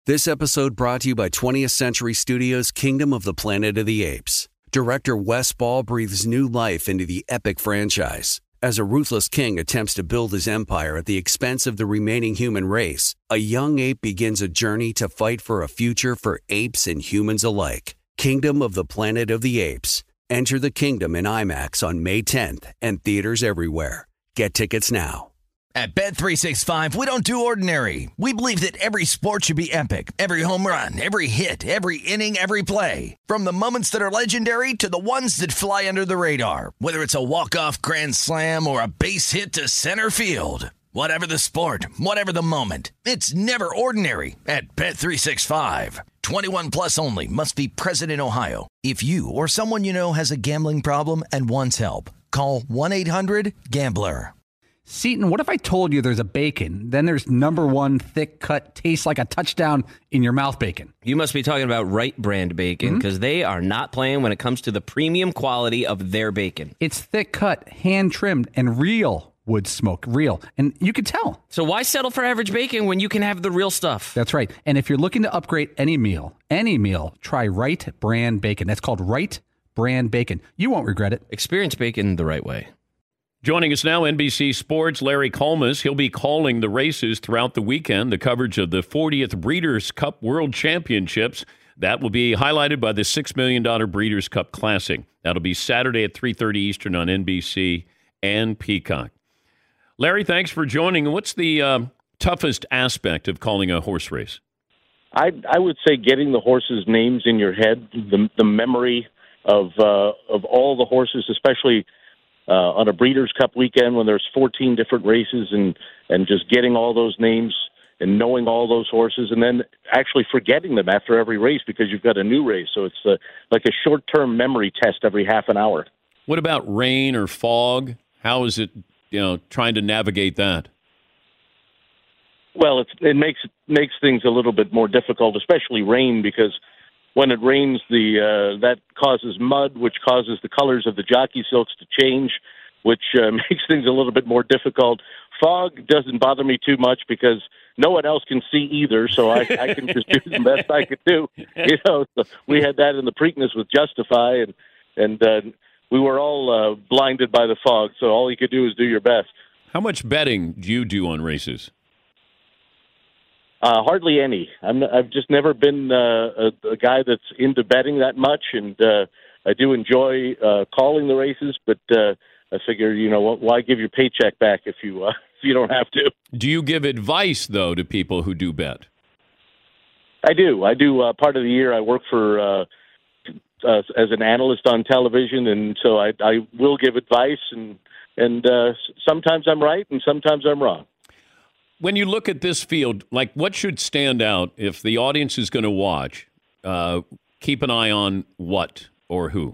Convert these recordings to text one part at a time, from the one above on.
This episode brought to you by 20th Century Studios' Kingdom of the Planet of the Apes. Director Wes Ball breathes new life into the epic franchise. As a ruthless king attempts to build his empire at the expense of the remaining human race, a young ape begins a journey to fight for a future for apes and humans alike. Kingdom of the Planet of the Apes. Enter the kingdom in IMAX on May 10th and theaters everywhere. Get tickets now. At Bet365, we don't do ordinary. We believe that every sport should be epic. Every home run, every hit, every inning, every play. From the moments that are legendary to the ones that fly under the radar. Whether it's a walk-off grand slam or a base hit to center field. Whatever the sport, whatever the moment. It's never ordinary at Bet365. 21 plus only. Must be present in Ohio. If you or someone you know has a gambling problem and wants help, call 1-800-GAMBLER. Seton, what if I told you there's a bacon, then there's number one thick cut, tastes like a touchdown in your mouth bacon? You must be talking about Wright brand bacon, because they are not playing when it comes to the premium quality of their bacon. It's thick cut, hand trimmed, and real wood smoke. Real. And you can tell. So why settle for average bacon when you can have the real stuff? That's right. And if you're looking to upgrade any meal, try Wright brand bacon. That's called Wright brand bacon. You won't regret it. Experience bacon the right way. Joining us now, NBC Sports' Larry Collmus. He'll be calling the races throughout the weekend, the coverage of the 40th Breeders' Cup World Championships. That will be highlighted by the $6 million Breeders' Cup Classic. That'll be Saturday at 3:30 Eastern on NBC and Peacock. Larry, thanks for joining. What's the toughest aspect of calling a horse race? I would say getting the horses' names in your head, the memory of all the horses, especially on a Breeders' Cup weekend when there's 14 different races, and just getting all those names and knowing all those horses, and then actually forgetting them after every race because you've got a new race. So it's like a short-term memory test every half an hour. What about rain or fog? How is it, trying to navigate that? Well, it makes things a little bit more difficult, especially rain, because when it rains, that causes mud, which causes the colors of the jockey silks to change, which makes things a little bit more difficult. Fog doesn't bother me too much because no one else can see either, so I can just do the best I could do. So we had that in the Preakness with Justify, and we were all blinded by the fog, so all you could do is do your best. How much betting do you do on races? Hardly any. I've just never been a guy that's into betting that much, and I do enjoy calling the races. But I figure, why give your paycheck back if you don't have to? Do you give advice though to people who do bet? I do. Part of the year I work for as an analyst on television, and so I will give advice, and sometimes I'm right, and sometimes I'm wrong. When you look at this field, what should stand out if the audience is going to watch? Keep an eye on what or who?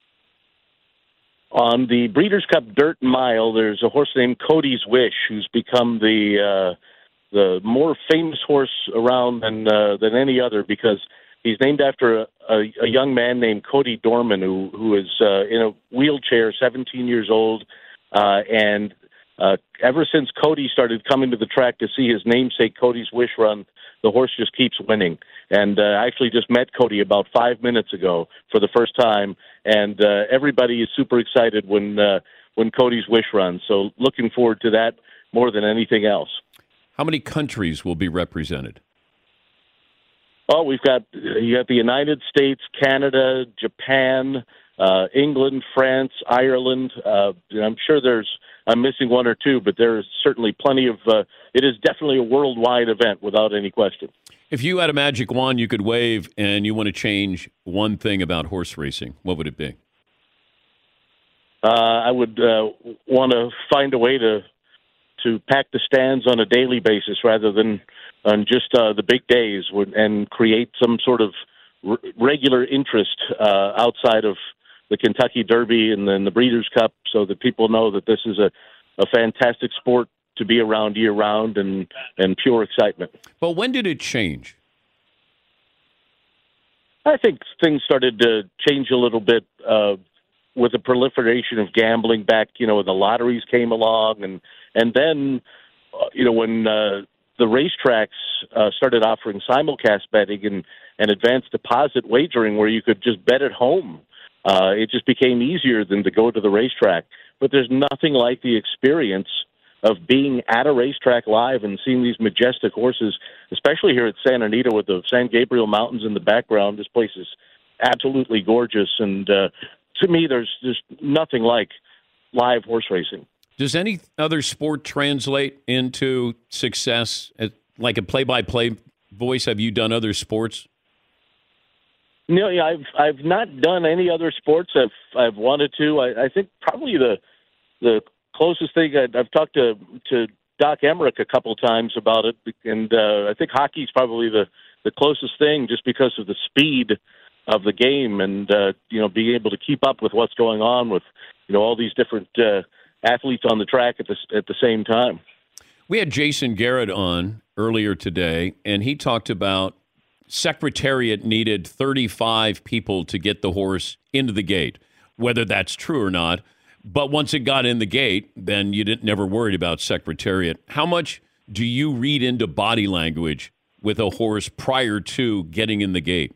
On the Breeders' Cup Dirt Mile, there's a horse named Cody's Wish, who's become the more famous horse around than any other, because he's named after a young man named Cody Dorman, who is in a wheelchair, 17 years old, and ever since Cody started coming to the track to see his namesake Cody's Wish run, the horse just keeps winning. And I actually just met Cody about 5 minutes ago for the first time, and everybody is super excited when Cody's Wish runs. So looking forward to that more than anything else. How many countries will be represented? Oh, you got the United States, Canada, Japan, England, France, Ireland. I'm sure I'm missing one or two, but there is certainly plenty of. It is definitely a worldwide event, without any question. If you had a magic wand you could wave and you want to change one thing about horse racing, what would it be? I would want to find a way to pack the stands on a daily basis rather than on just the big days, and create some sort of regular interest outside of the Kentucky Derby and then the Breeders' Cup, so that people know that this is a fantastic sport to be around year-round and pure excitement. But when did it change? I think things started to change a little bit with the proliferation of gambling back, when the lotteries came along, and then, when the racetracks started offering simulcast betting and advanced deposit wagering where you could just bet at home. It just became easier than to go to the racetrack. But there's nothing like the experience of being at a racetrack live and seeing these majestic horses, especially here at Santa Anita with the San Gabriel Mountains in the background. This place is absolutely gorgeous. And to me, there's just nothing like live horse racing. Does any other sport translate into success? Like a play-by-play voice, have you done other sports? No, yeah, I've not done any other sports. I've wanted to. I think probably the closest thing I've talked to Doc Emmerich a couple times about it, and I think hockey's probably the closest thing, just because of the speed of the game and being able to keep up with what's going on with all these different athletes on the track at the same time. We had Jason Garrett on earlier today, and he talked about Secretariat needed 35 people to get the horse into the gate, whether that's true or not. But once it got in the gate, then you never worried about Secretariat. How much do you read into body language with a horse prior to getting in the gate?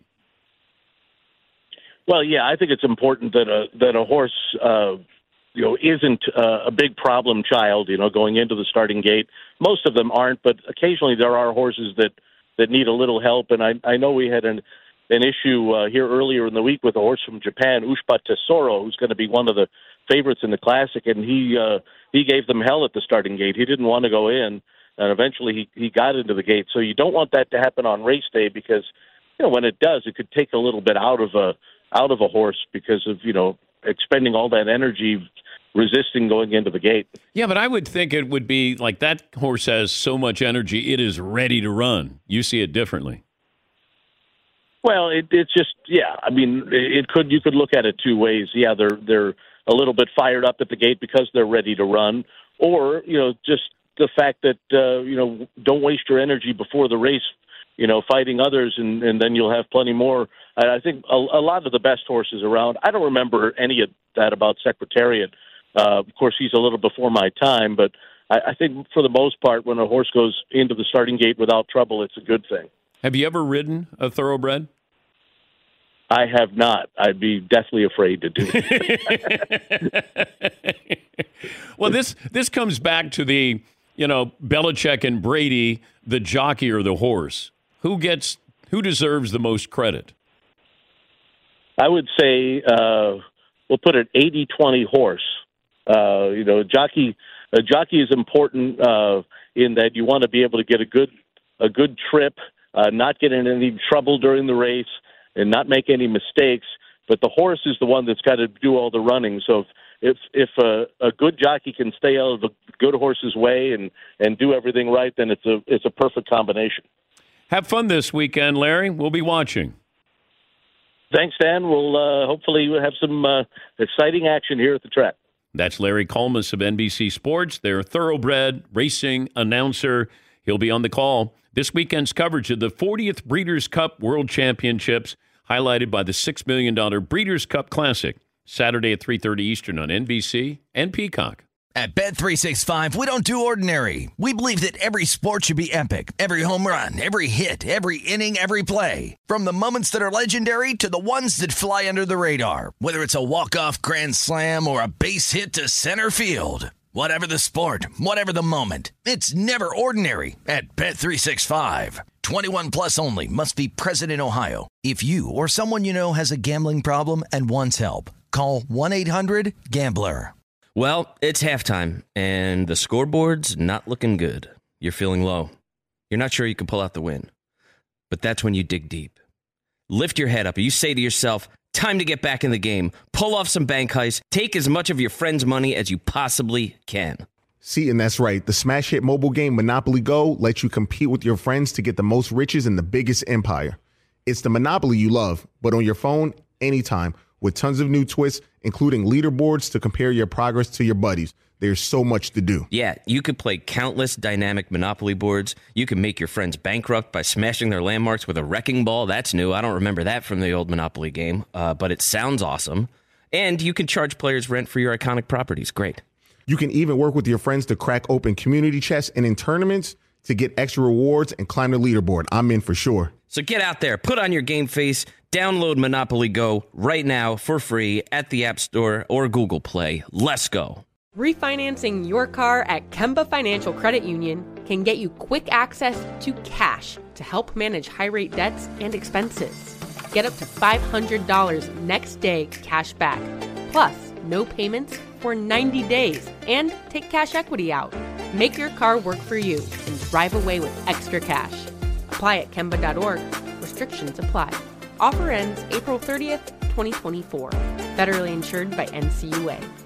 Well, yeah, I think it's important that a horse isn't a big problem child, going into the starting gate. Most of them aren't, but occasionally there are horses that need a little help. And I know we had an issue here earlier in the week with a horse from Japan, Ushpa Tesoro, who's going to be one of the favorites in the Classic, and he gave them hell at the starting gate. He didn't want to go in, and eventually he got into the gate. So you don't want that to happen on race day, because when it does, it could take a little bit out of a horse because of expending all that energy resisting going into the gate. Yeah, but I would think it would be like that horse has so much energy, it is ready to run. You see it differently. Well, it's just, yeah. I mean, you could look at it two ways. Yeah, they're a little bit fired up at the gate because they're ready to run, or just the fact that don't waste your energy before the race, fighting others, and then you'll have plenty more. I think a lot of the best horses around. I don't remember any of that about Secretariat. Of course, he's a little before my time, but I think for the most part, when a horse goes into the starting gate without trouble, it's a good thing. Have you ever ridden a thoroughbred? I have not. I'd be deathly afraid to do it. Well, this comes back to the, Belichick and Brady, the jockey or the horse. Who deserves the most credit? I would say we'll put it 80-20 horse. A jockey is important in that you want to be able to get a good trip, not get in any trouble during the race, and not make any mistakes. But the horse is the one that's got to do all the running. So if a good jockey can stay out of the good horse's way and do everything right, then it's a perfect combination. Have fun this weekend, Larry. We'll be watching. Thanks, Dan. We'll hopefully have some exciting action here at the track. That's Larry Collmus of NBC Sports, their thoroughbred racing announcer. He'll be on the call. This weekend's coverage of the 40th Breeders' Cup World Championships, highlighted by the $6 million Breeders' Cup Classic, Saturday at 3:30 Eastern on NBC and Peacock. At Bet365, we don't do ordinary. We believe that every sport should be epic. Every home run, every hit, every inning, every play. From the moments that are legendary to the ones that fly under the radar. Whether it's a walk-off grand slam or a base hit to center field. Whatever the sport, whatever the moment, it's never ordinary at Bet365. 21 plus only. Must be present in Ohio. If you or someone you know has a gambling problem and wants help, call 1-800-GAMBLER. Well, it's halftime, and the scoreboard's not looking good. You're feeling low. You're not sure you can pull out the win. But that's when you dig deep. Lift your head up, and you say to yourself, time to get back in the game. Pull off some bank heists. Take as much of your friend's money as you possibly can. See, and that's right. The smash hit mobile game Monopoly Go lets you compete with your friends to get the most riches in the biggest empire. It's the Monopoly you love, but on your phone, anytime, with tons of new twists, including leaderboards to compare your progress to your buddies. There's so much to do. Yeah, you could play countless dynamic Monopoly boards. You can make your friends bankrupt by smashing their landmarks with a wrecking ball. That's new. I don't remember that from the old Monopoly game, but it sounds awesome. And you can charge players rent for your iconic properties. Great. You can even work with your friends to crack open community chests, and in tournaments, to get extra rewards and climb the leaderboard. I'm in for sure. So get out there, put on your game face, download Monopoly Go right now for free at the App Store or Google Play. Let's go. Refinancing your car at Kemba Financial Credit Union can get you quick access to cash to help manage high-rate debts and expenses. Get up to $500 next day cash back, plus no payments for 90 days, and take cash equity out. Make your car work for you and drive away with extra cash. Apply at Kemba.org. Restrictions apply. Offer ends April 30th, 2024. Federally insured by NCUA.